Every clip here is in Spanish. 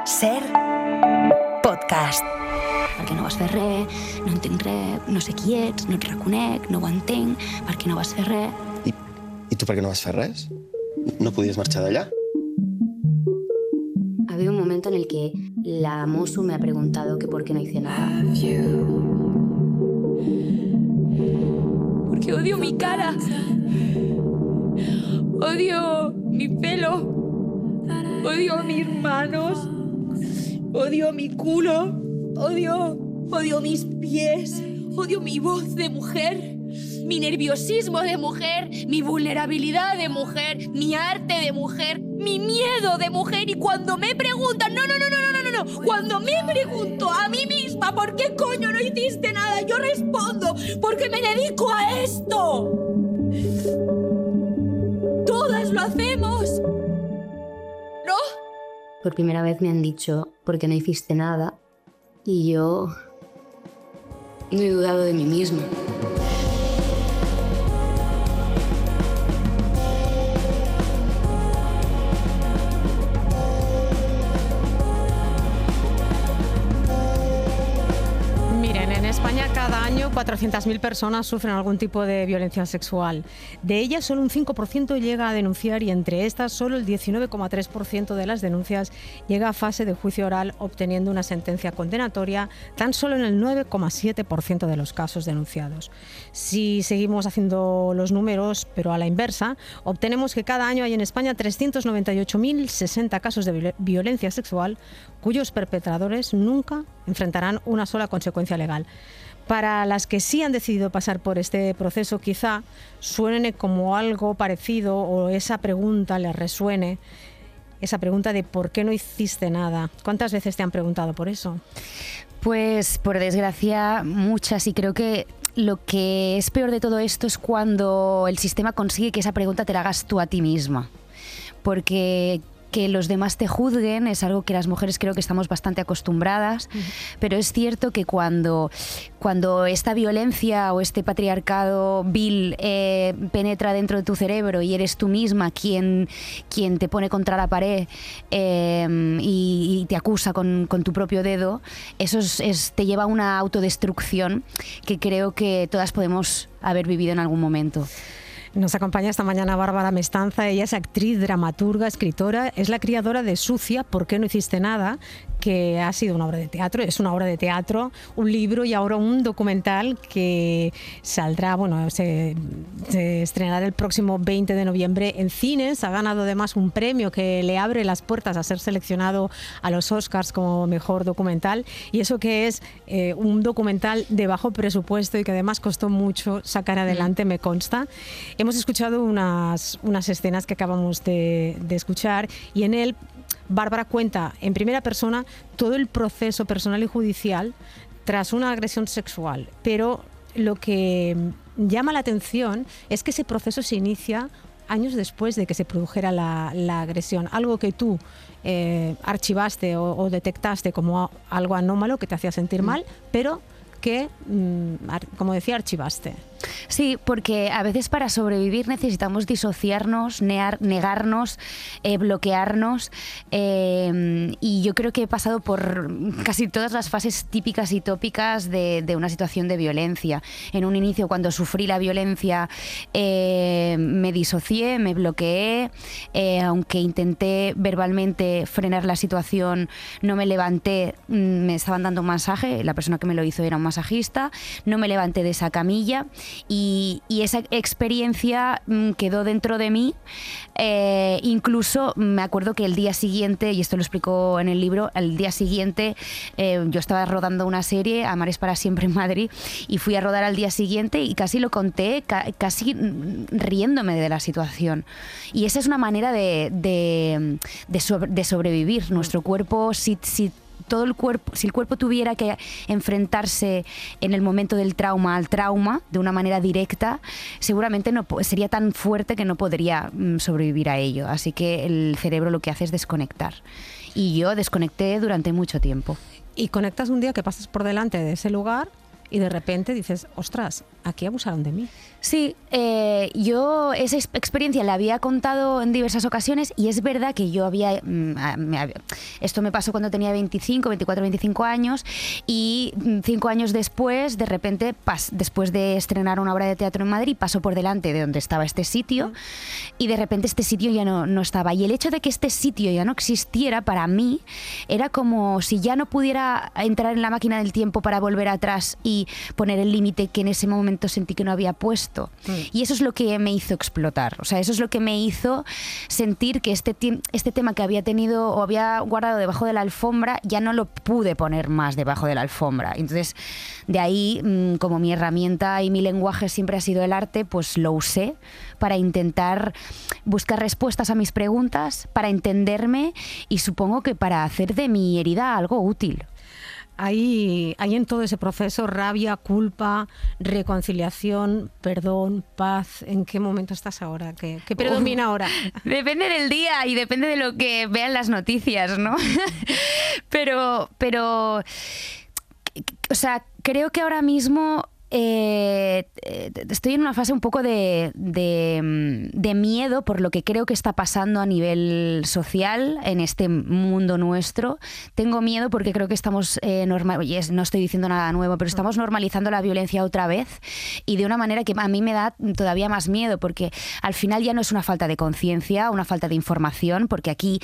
Ser podcast. Perquè no vas fer res, no entenc res, no sé qui ets, no et reconec, no ho entenc, perquè no vas fer res. I tu per què no vas fer res? No podies marxar d'allà? Ha habido un momento en el que la Mosu me ha preguntado que por qué no hice nada. Porque odio mi cara. Odio mi pelo. Odio mis manos. Odio mi culo. Odio mis pies. Odio mi voz de mujer. Mi nerviosismo de mujer. Mi vulnerabilidad de mujer. Mi arte de mujer. Mi miedo de mujer. Y cuando me preguntan, no. Cuando me pregunto a mí misma por qué coño no hiciste nada, yo respondo, porque me dedico a esto. Todas lo hacemos, ¿no? Por primera vez me han dicho, ¿por qué no hiciste nada? Y yo no he dudado de mí misma. En España cada año 400.000 personas sufren algún tipo de violencia sexual. De ellas solo un 5% llega a denunciar y entre estas solo el 19,3% de las denuncias llega a fase de juicio oral obteniendo una sentencia condenatoria tan solo en el 9,7% de los casos denunciados. Si seguimos haciendo los números, pero a la inversa, obtenemos que cada año hay en España 398.060 casos de violencia sexual cuyos perpetradores nunca enfrentarán una sola consecuencia legal. Para las que sí han decidido pasar por este proceso, quizá suene como algo parecido o esa pregunta les resuene, esa pregunta de ¿por qué no hiciste nada? ¿Cuántas veces te han preguntado por eso? Pues por desgracia muchas, y creo que lo que es peor de todo esto es cuando el sistema consigue que esa pregunta te la hagas tú a ti misma, porque que los demás te juzguen es algo que las mujeres creo que estamos bastante acostumbradas, pero es cierto que cuando esta violencia o este patriarcado vil penetra dentro de tu cerebro y eres tú misma quien te pone contra la pared y te acusa con tu propio dedo, eso te lleva a una autodestrucción que creo que todas podemos haber vivido en algún momento. Nos acompaña esta mañana Bárbara Mestanza. Ella es actriz, dramaturga, escritora. Es la creadora de Sucia, ¿por qué no hiciste nada?, que ha sido una obra de teatro, es una obra de teatro, un libro y ahora un documental que saldrá, se estrenará el próximo 20 de noviembre en cines. Ha ganado además un premio que le abre las puertas a ser seleccionado a los Oscars como mejor documental, y eso que es un documental de bajo presupuesto y que además costó mucho sacar adelante, me consta. Hemos escuchado unas escenas que acabamos de escuchar y en él Bárbara cuenta en primera persona todo el proceso personal y judicial tras una agresión sexual, pero lo que llama la atención es que ese proceso se inicia años después de que se produjera la agresión, algo que tú archivaste o detectaste como algo anómalo que te hacía sentir mal, pero que, como decía, archivaste. Sí, porque a veces para sobrevivir necesitamos disociarnos, negarnos, bloquearnos, y yo creo que he pasado por casi todas las fases típicas y tópicas de una situación de violencia. En un inicio, cuando sufrí la violencia, me disocié, me bloqueé, aunque intenté verbalmente frenar la situación, no me levanté, me estaban dando un masaje, la persona que me lo hizo era un masajista, no me levanté de esa camilla. Y esa experiencia quedó dentro de mí. Incluso me acuerdo que el día siguiente, y esto lo explico en el libro, al día siguiente yo estaba rodando una serie, Amar es para siempre en Madrid, y fui a rodar al día siguiente y casi lo conté, casi riéndome de la situación. Y esa es una manera de sobrevivir. Nuestro cuerpo, si el cuerpo tuviera que enfrentarse en el momento del trauma al trauma de una manera directa, seguramente no sería tan fuerte que no podría sobrevivir a ello. Así que el cerebro lo que hace es desconectar. Y yo desconecté durante mucho tiempo. Y conectas un día que pasas por delante de ese lugar y de repente dices, ostras, aquí abusaron de mí. Sí, yo esa experiencia la había contado en diversas ocasiones y es verdad que yo esto me pasó cuando tenía 24, 25 años y 5 años después, de repente, después de estrenar una obra de teatro en Madrid, paso por delante de donde estaba este sitio y de repente este sitio ya no estaba. Y el hecho de que este sitio ya no existiera para mí era como si ya no pudiera entrar en la máquina del tiempo para volver atrás y poner el límite que en ese momento sentí que no había puesto. Y eso es lo que me hizo explotar. O sea, eso es lo que me hizo sentir que este tema que había tenido o había guardado debajo de la alfombra ya no lo pude poner más debajo de la alfombra. Entonces, de ahí, como mi herramienta y mi lenguaje siempre ha sido el arte, pues lo usé para intentar buscar respuestas a mis preguntas, para entenderme y supongo que para hacer de mi herida algo útil. Hay en todo ese proceso rabia, culpa, reconciliación, perdón, paz. ¿En qué momento estás ahora? ¿Qué predomina ahora? Depende del día y depende de lo que vean las noticias, ¿no? pero, o sea, creo que ahora mismo estoy en una fase un poco de miedo por lo que creo que está pasando a nivel social en este mundo nuestro. Tengo miedo porque creo que estamos no estoy diciendo nada nuevo, pero estamos normalizando la violencia otra vez y de una manera que a mí me da todavía más miedo, porque al final ya no es una falta de conciencia, una falta de información, porque aquí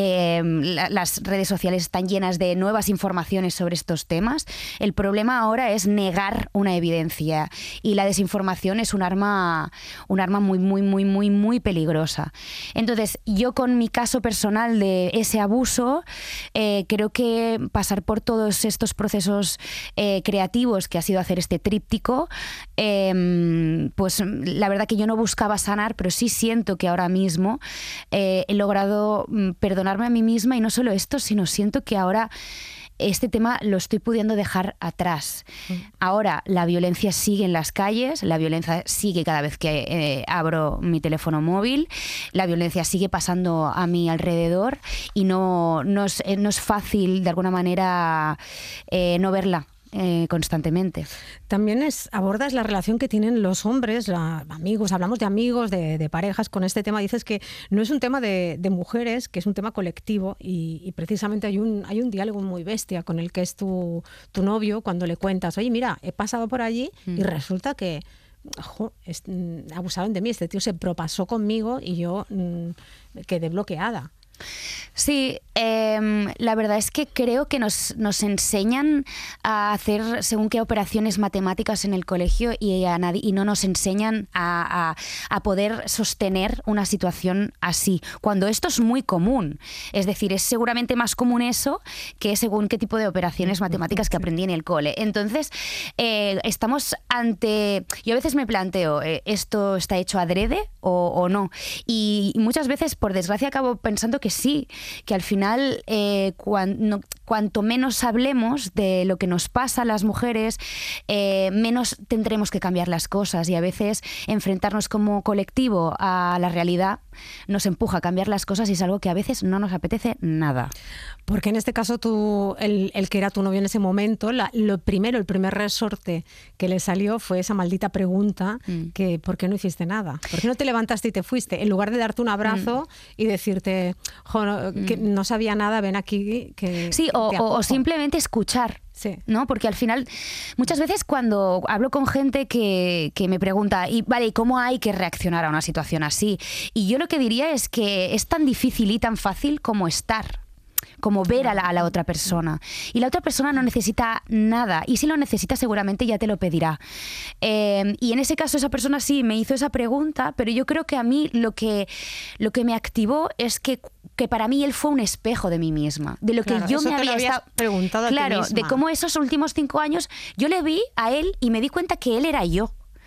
las redes sociales están llenas de nuevas informaciones sobre estos temas. El problema ahora es negar una evidencia. Y la desinformación es un arma muy, muy, muy, muy, muy peligrosa. Entonces, yo con mi caso personal de ese abuso, creo que pasar por todos estos procesos creativos que ha sido hacer este tríptico, pues la verdad que yo no buscaba sanar, pero sí siento que ahora mismo he logrado perdonarme a mí misma, y no solo esto, sino siento que ahora este tema lo estoy pudiendo dejar atrás. Ahora la violencia sigue en las calles, la violencia sigue cada vez que abro mi teléfono móvil, la violencia sigue pasando a mi alrededor y no es fácil de alguna manera no verla constantemente. También abordas la relación que tienen los hombres, amigos, hablamos de amigos, de parejas con este tema. Dices que no es un tema de mujeres, que es un tema colectivo y precisamente hay un diálogo muy bestia con el que es tu novio cuando le cuentas, oye, mira, he pasado por allí y resulta que abusaron de mí, este tío se propasó conmigo y yo quedé bloqueada. Sí, la verdad es que creo que nos enseñan a hacer según qué operaciones matemáticas en el colegio y no nos enseñan a poder sostener una situación así, cuando esto es muy común. Es decir, es seguramente más común eso que según qué tipo de operaciones matemáticas que aprendí en el cole. Entonces, estamos ante... Yo a veces me planteo, ¿esto está hecho adrede o no? Y muchas veces, por desgracia, acabo pensando que sí, que al final cuanto menos hablemos de lo que nos pasa a las mujeres, menos tendremos que cambiar las cosas, y a veces enfrentarnos como colectivo a la realidad nos empuja a cambiar las cosas y es algo que a veces no nos apetece nada. Porque en este caso el que era tu novio en ese momento, el primer resorte que le salió fue esa maldita pregunta que ¿por qué no hiciste nada? ¿Por qué no te levantaste y te fuiste? En lugar de darte un abrazo y decirte, que no sabía nada, ven aquí. Sí, o simplemente escuchar. Sí. ¿No? Porque al final, muchas veces cuando hablo con gente que me pregunta, ¿y cómo hay que reaccionar a una situación así? Y yo lo que diría es que es tan difícil y tan fácil como estar, como ver a la otra persona. Y la otra persona no necesita nada. Y si lo necesita, seguramente ya te lo pedirá. Y en ese caso, esa persona sí me hizo esa pregunta, pero yo creo que a mí lo que me activó es que para mí él fue un espejo de mí misma. De lo que yo me había preguntado a ti misma. De cómo esos últimos 5 años yo le vi a él y me di cuenta que él era yo.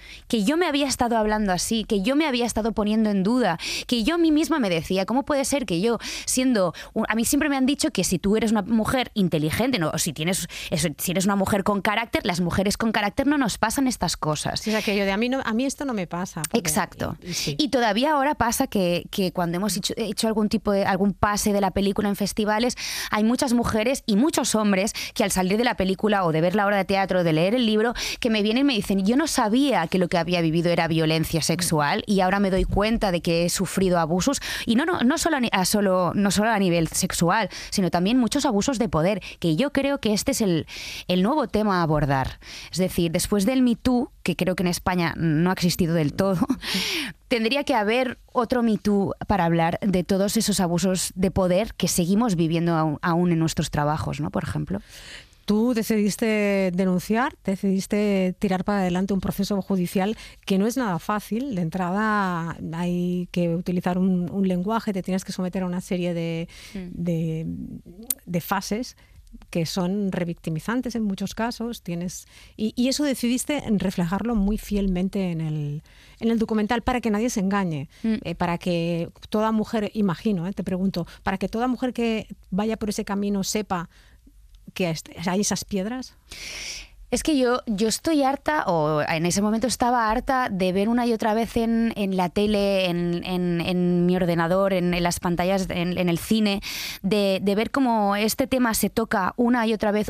que yo me había estado hablando así, que yo me había estado poniendo en duda, que yo a mí misma me decía, ¿cómo puede ser que yo, a mí siempre me han dicho que si tú eres una mujer inteligente, no, o si eres una mujer con carácter, las mujeres con carácter no nos pasan estas cosas. Sí, o sea, que yo a mí esto no me pasa. Exacto. Sí. Y todavía ahora pasa que cuando hemos hecho algún pase de la película en festivales, hay muchas mujeres y muchos hombres que al salir de la película o de ver la obra de teatro o de leer el libro, que me vienen y me dicen, yo no sabía que lo que había vivido era violencia sexual y ahora me doy cuenta de que he sufrido abusos, y no solo a nivel sexual, sino también muchos abusos de poder, que yo creo que este es el nuevo tema a abordar. Es decir, después del Me Too, que creo que en España no ha existido del todo, tendría que haber otro Me Too para hablar de todos esos abusos de poder que seguimos viviendo aún en nuestros trabajos, ¿no? Por ejemplo. Tú decidiste denunciar, decidiste tirar para adelante un proceso judicial que no es nada fácil. De entrada hay que utilizar un lenguaje, te tienes que someter a una serie de fases que son revictimizantes en muchos casos. Y eso decidiste reflejarlo muy fielmente en el documental, para que nadie se engañe, para que toda mujer, imagino, te pregunto, para que toda mujer que vaya por ese camino sepa que hay esas piedras. Es que yo estoy harta, o en ese momento estaba harta, de ver una y otra vez en la tele, en mi ordenador, en las pantallas, en el cine, de ver cómo este tema se toca una y otra vez,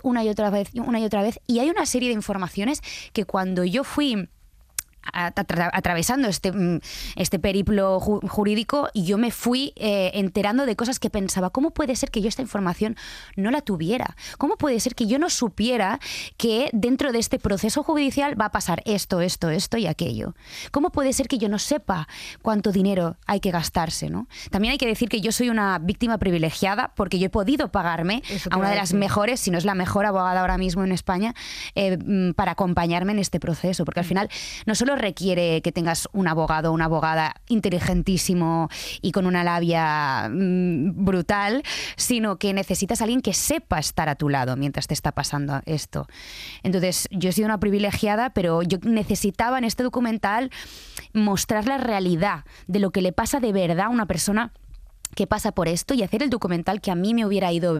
y hay una serie de informaciones que cuando yo fui atravesando este periplo jurídico, y yo me fui enterando de cosas que pensaba, ¿cómo puede ser que yo esta información no la tuviera? ¿Cómo puede ser que yo no supiera que dentro de este proceso judicial va a pasar esto y aquello? ¿Cómo puede ser que yo no sepa cuánto dinero hay que gastarse, ¿no? También hay que decir que yo soy una víctima privilegiada, porque yo he podido pagarme a una de las mejores, si no es la mejor abogada ahora mismo en España, para acompañarme en este proceso, porque al final no solo requiere que tengas un abogado o una abogada inteligentísimo y con una labia brutal, sino que necesitas a alguien que sepa estar a tu lado mientras te está pasando esto. Entonces, yo he sido una privilegiada, pero yo necesitaba en este documental mostrar la realidad de lo que le pasa de verdad a una persona que pasa por esto, y hacer el documental que a mí me hubiera ido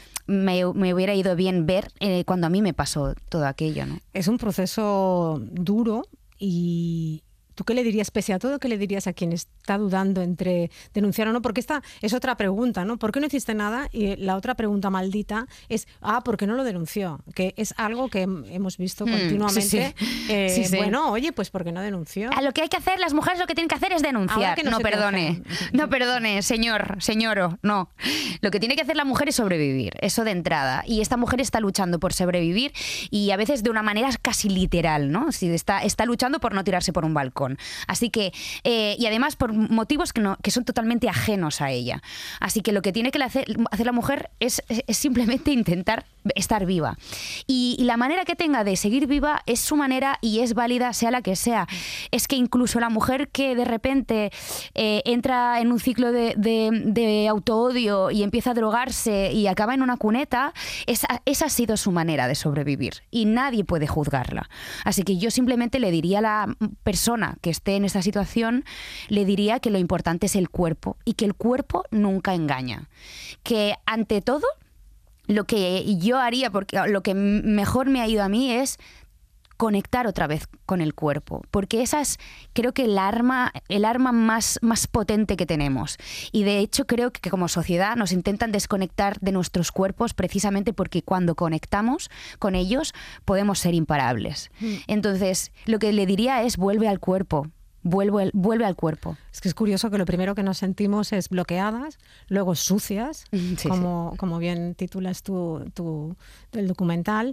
bien ver cuando a mí me pasó todo aquello, ¿no? Es un proceso duro. ¿Y tú qué le dirías, pese a todo, qué le dirías a quien está dudando entre denunciar o no? Porque esta es otra pregunta, ¿no? ¿Por qué no hiciste nada? Y la otra pregunta maldita es, ¿por qué no lo denunció? Que es algo que hemos visto continuamente. Sí. Bueno, oye, pues ¿por qué no denunció? A lo que hay que hacer, las mujeres lo que tienen que hacer es denunciar. No perdone, señor, no. Lo que tiene que hacer la mujer es sobrevivir, eso de entrada. Y esta mujer está luchando por sobrevivir, y a veces de una manera casi literal, ¿no? Si está luchando por no tirarse por un balcón. Así que, y además por motivos que son totalmente ajenos a ella. Así que lo que tiene que hacer la mujer es simplemente intentar estar viva. Y la manera que tenga de seguir viva es su manera, y es válida, sea la que sea. Es que incluso la mujer que de repente entra en un ciclo de autoodio y empieza a drogarse y acaba en una cuneta, esa ha sido su manera de sobrevivir, y nadie puede juzgarla. Así que yo simplemente le diría a la persona que esté en esta situación, le diría que lo importante es el cuerpo, y que el cuerpo nunca engaña. Que ante todo, lo que yo haría, porque lo que mejor me ha ido a mí, es conectar otra vez con el cuerpo, porque esa es, creo que el arma más potente que tenemos. Y de hecho creo que como sociedad nos intentan desconectar de nuestros cuerpos, precisamente porque cuando conectamos con ellos podemos ser imparables. Entonces, lo que le diría es: vuelve al cuerpo. Vuelve al cuerpo. Es que es curioso que lo primero que nos sentimos es bloqueadas, luego sucias, como bien titulas tú del documental,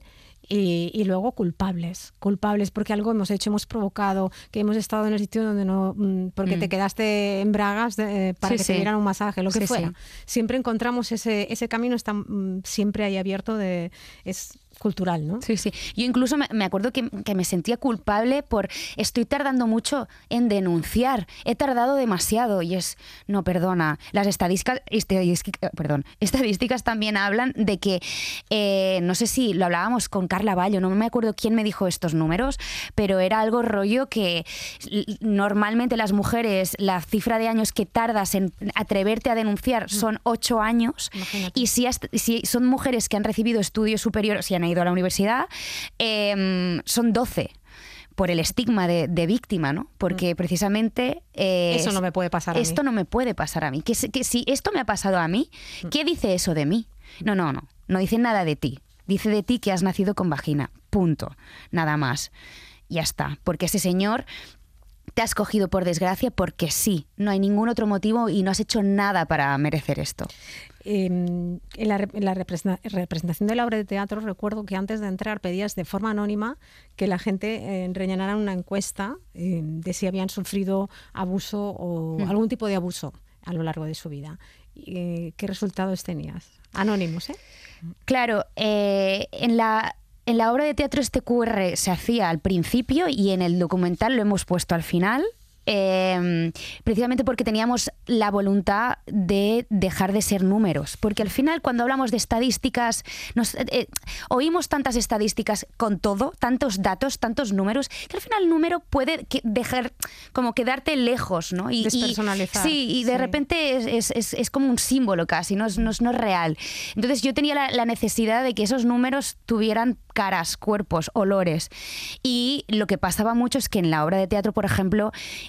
y luego culpables porque algo hemos hecho, hemos provocado, que hemos estado en el sitio donde no, porque te quedaste en bragas para que te dieran un masaje, lo que fuera. Siempre encontramos ese camino, está siempre ahí abierto, es cultural, ¿no? Sí. Yo incluso me acuerdo que me sentía culpable por estoy tardando mucho en denunciar, he tardado demasiado, y no, perdona, las estadísticas también hablan de que, no sé si lo hablábamos con Carla Ballo, no me acuerdo quién me dijo estos números, pero era algo rollo que normalmente las mujeres, la cifra de años que tardas en atreverte a denunciar son 8 años. Imagínate. Y si son mujeres que han recibido estudios superiores, si han ido a la universidad, son 12. Por el estigma de víctima, ¿no? Porque precisamente... eso no me puede pasar a mí. Esto no me puede pasar a mí. Que si esto me ha pasado a mí, ¿qué dice eso de mí? No dice nada de ti. Dice de ti que has nacido con vagina. Punto. Nada más. Ya está. Porque ese señor te ha escogido por desgracia porque sí. No hay ningún otro motivo y no has hecho nada para merecer esto. En la representación de la obra de teatro recuerdo que antes de entrar pedías de forma anónima que la gente rellenara una encuesta de si habían sufrido abuso o algún tipo de abuso a lo largo de su vida. ¿Qué resultados tenías? Anónimos, ¿eh? Claro, en la obra de teatro este QR se hacía al principio y en el documental lo hemos puesto al final. Precisamente porque teníamos la voluntad de dejar de ser números, porque al final cuando hablamos de estadísticas oímos tantas estadísticas con todo, tantos datos, tantos números, que al final el número puede dejar como quedarte lejos, ¿no? Despersonalizar. Y de repente es como un símbolo casi, no es real. Entonces yo tenía la necesidad de que esos números tuvieran caras, cuerpos, olores, y lo que pasaba mucho es que en la obra de teatro, por ejemplo,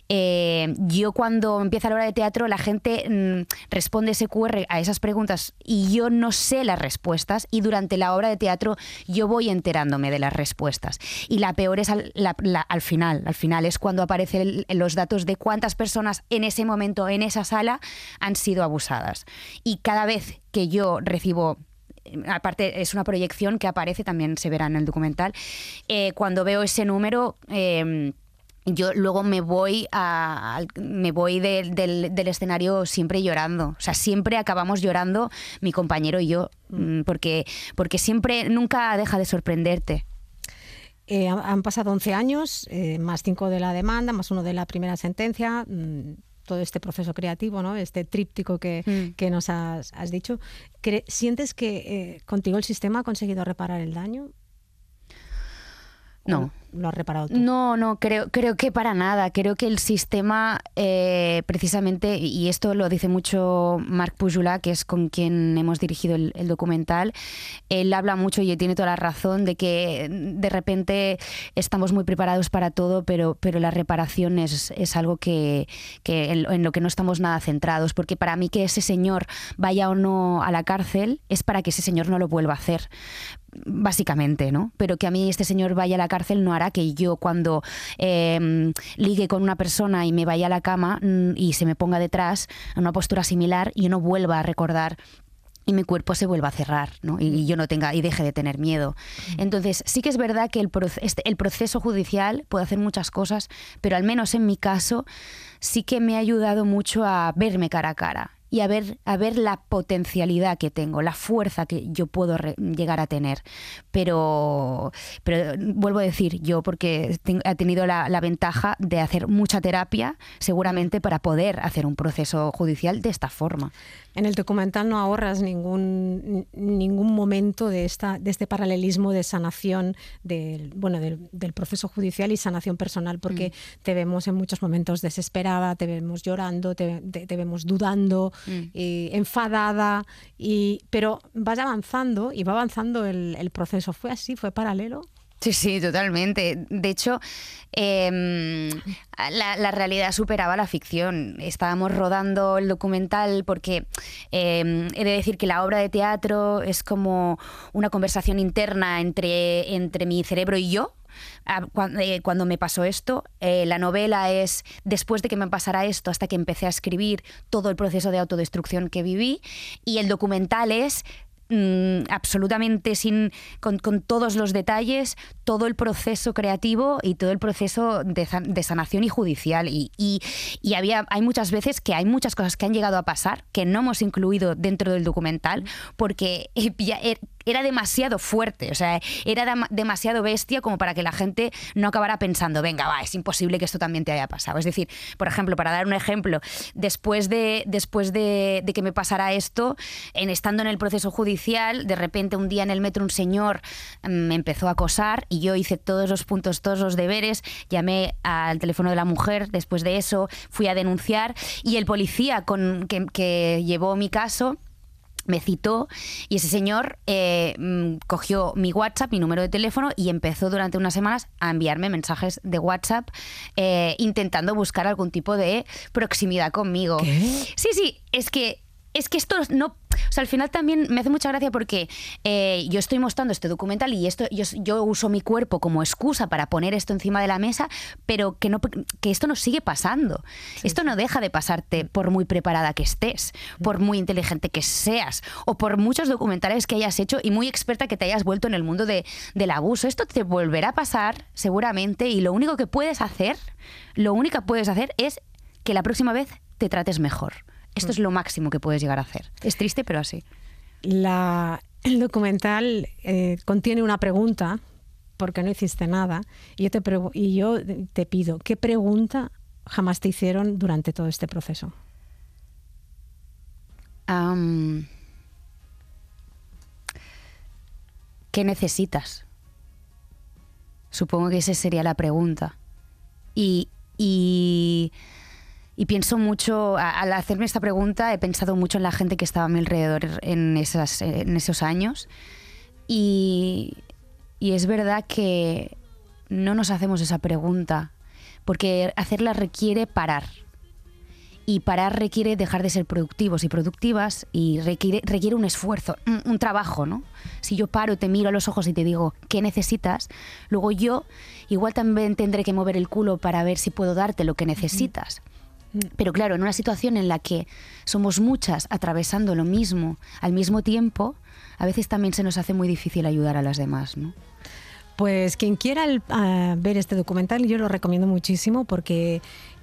yo cuando empieza la obra de teatro la gente responde ese QR a esas preguntas y yo no sé las respuestas, y durante la obra de teatro yo voy enterándome de las respuestas, y la peor es al final es cuando aparecen los datos de cuántas personas en ese momento en esa sala han sido abusadas, y cada vez que yo recibo, aparte es una proyección que aparece, también se verá en el documental, cuando veo ese número yo luego me voy del escenario siempre llorando. O sea, siempre acabamos llorando mi compañero y yo, porque siempre, nunca deja de sorprenderte. Han pasado 11 años, más 5 de la demanda, más 1 de la primera sentencia, todo este proceso creativo, ¿no? Este tríptico que nos has dicho. ¿Sientes que contigo el sistema ha conseguido reparar el daño? No. ¿Lo has reparado tú? No, creo que para nada. Creo que el sistema, precisamente, y esto lo dice mucho Marc Pujolà, que es con quien hemos dirigido el documental, él habla mucho y tiene toda la razón de que de repente estamos muy preparados para todo, pero la reparación es algo que en lo que no estamos nada centrados, porque para mí que ese señor vaya o no a la cárcel es para que ese señor no lo vuelva a hacer, básicamente, ¿no? Pero que a mí este señor vaya a la cárcel no hará que yo cuando ligue con una persona y me vaya a la cama y se me ponga detrás en una postura similar, yo no vuelva a recordar y mi cuerpo se vuelva a cerrar, ¿no? Y yo no tenga y deje de tener miedo. Entonces sí que es verdad que el proceso judicial puede hacer muchas cosas, pero al menos en mi caso sí que me ha ayudado mucho a verme cara a cara y a ver la potencialidad que tengo, la fuerza que yo puedo llegar a tener. Pero vuelvo a decir, yo porque he tenido la ventaja de hacer mucha terapia, seguramente para poder hacer un proceso judicial de esta forma. En el documental no ahorras ningún momento de este paralelismo de sanación del proceso judicial y sanación personal, porque te vemos en muchos momentos desesperada, te vemos llorando, te vemos dudando, enfadada, pero vas avanzando y va avanzando el proceso. ¿Fue así? ¿Fue paralelo? Sí, totalmente. De hecho, la realidad superaba la ficción. Estábamos rodando el documental porque he de decir que la obra de teatro es como una conversación interna entre mi cerebro y yo. Cuando me pasó esto, la novela es después de que me pasara esto hasta que empecé a escribir todo el proceso de autodestrucción que viví, y el documental es absolutamente con todos los detalles, todo el proceso creativo y todo el proceso de sanación y judicial, y hay muchas veces que hay muchas cosas que han llegado a pasar que no hemos incluido dentro del documental porque era demasiado fuerte, o sea, era demasiado bestia como para que la gente no acabara pensando, venga, va, es imposible que esto también te haya pasado. Es decir, por ejemplo, para dar un ejemplo, después de que me pasara esto, estando en el proceso judicial, de repente un día en el metro un señor me empezó a acosar y yo hice todos los puntos, todos los deberes, llamé al teléfono de la mujer, después de eso fui a denunciar y el policía que llevó mi caso me citó y ese señor cogió mi WhatsApp, mi número de teléfono y empezó durante unas semanas a enviarme mensajes de WhatsApp intentando buscar algún tipo de proximidad conmigo. ¿Qué? Sí, es que esto no... O sea, al final también me hace mucha gracia porque yo estoy mostrando este documental y yo uso mi cuerpo como excusa para poner esto encima de la mesa, pero que esto nos sigue pasando. Sí, esto no deja de pasarte por muy preparada que estés, por muy inteligente que seas o por muchos documentales que hayas hecho y muy experta que te hayas vuelto en el mundo del abuso. Esto te volverá a pasar seguramente y lo único que puedes hacer es que la próxima vez te trates mejor. Esto es lo máximo que puedes llegar a hacer. Es triste, pero así. El documental contiene una pregunta, porque no hiciste nada, y yo te pido, ¿qué pregunta jamás te hicieron durante todo este proceso? ¿Qué necesitas? Supongo que esa sería la pregunta. Y pienso mucho, al hacerme esta pregunta, he pensado mucho en la gente que estaba a mi alrededor en esos años. Y es verdad que no nos hacemos esa pregunta, porque hacerla requiere parar. Y parar requiere dejar de ser productivos y productivas y requiere un esfuerzo, un trabajo, ¿no? Si yo paro, te miro a los ojos y te digo, ¿qué necesitas? Luego yo igual también tendré que mover el culo para ver si puedo darte lo que necesitas. Pero claro, en una situación en la que somos muchas atravesando lo mismo al mismo tiempo, a veces también se nos hace muy difícil ayudar a las demás, ¿no? Pues quien quiera ver este documental, yo lo recomiendo muchísimo porque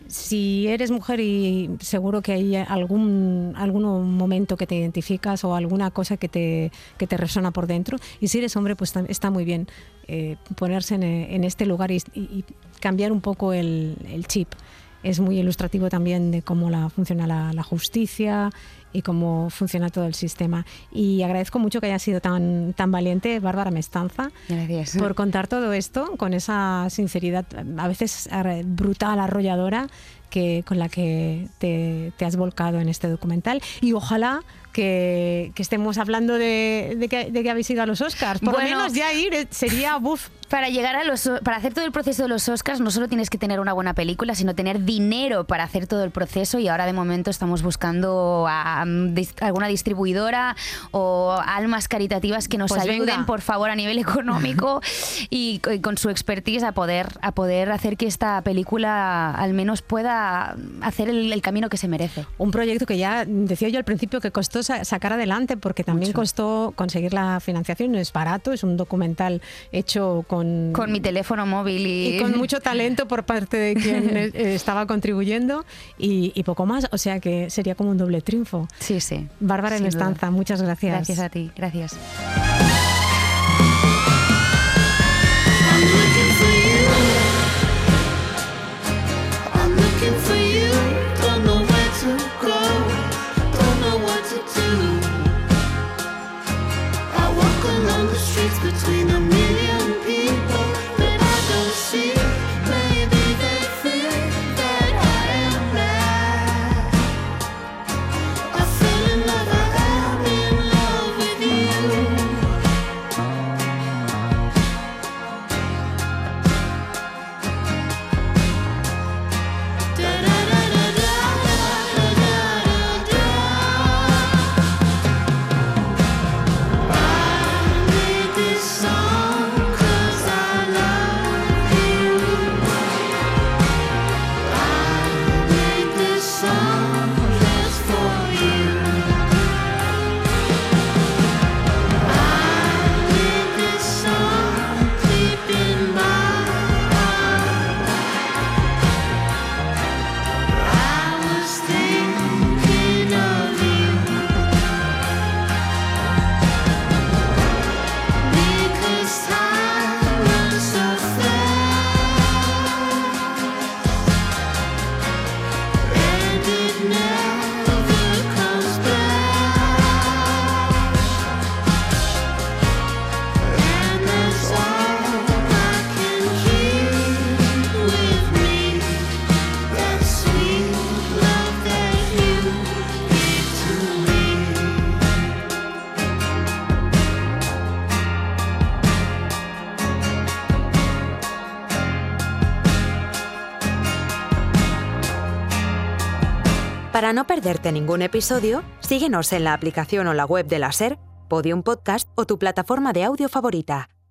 si eres mujer y seguro que hay algún momento que te identificas o alguna cosa que te resuena por dentro, y si eres hombre, pues está muy bien ponerse en este lugar y cambiar un poco el chip. Es muy ilustrativo también de cómo funciona la justicia y cómo funciona todo el sistema. Y agradezco mucho que haya sido tan valiente, Bárbara Mestanza, gracias, por contar todo esto con esa sinceridad, a veces brutal, arrolladora, con la que te has volcado en este documental. Y ojalá que estemos hablando de que habéis ido a los Oscars. Por lo menos ya ir sería buf. Para hacer todo el proceso de los Oscars no solo tienes que tener una buena película, sino tener dinero para hacer todo el proceso, y ahora de momento estamos buscando a alguna distribuidora o almas caritativas que nos ayuden, por favor, a nivel económico y con su expertise a poder hacer que esta película al menos pueda hacer el camino que se merece. Un proyecto que ya decía yo al principio que costó sacar adelante, porque también costó conseguir la financiación. No es barato, es un documental hecho con mi teléfono móvil y con mucho talento por parte de quien estaba contribuyendo y poco más, o sea que sería como un doble triunfo. Sí, sí. Bárbara Mestanza, muchas gracias. Gracias a ti, gracias. This Para no perderte ningún episodio, síguenos en la aplicación o la web de la SER, Podium Podcast o tu plataforma de audio favorita.